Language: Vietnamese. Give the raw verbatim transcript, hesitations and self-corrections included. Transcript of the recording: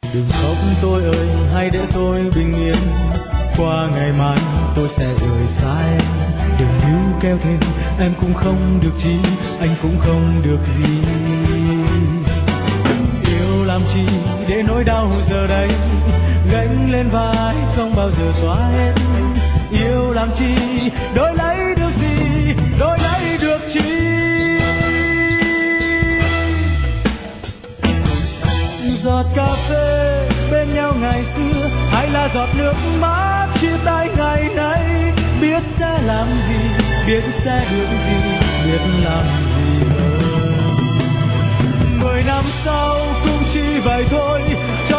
Đừng khóc tôi ơi, hãy để tôi bình yên qua ngày mai tôi sẽ rời xa em. Đừng níu kéo thêm, em cũng không được chi, anh cũng không được gì. Yêu làm chi để nỗi đau giờ đây gánh lên vai không bao giờ xóa hết. Yêu làm chi đổi lấy được gì, đổi lấy được chi. Giọt cà phê bên nhau ngày xưa, hay là giọt nước mắt chia tay ngày nay. Biết sẽ làm gì, biết sẽ được gì, biết làm gì hơn. Mười năm sau cũng chỉ vậy thôi, cho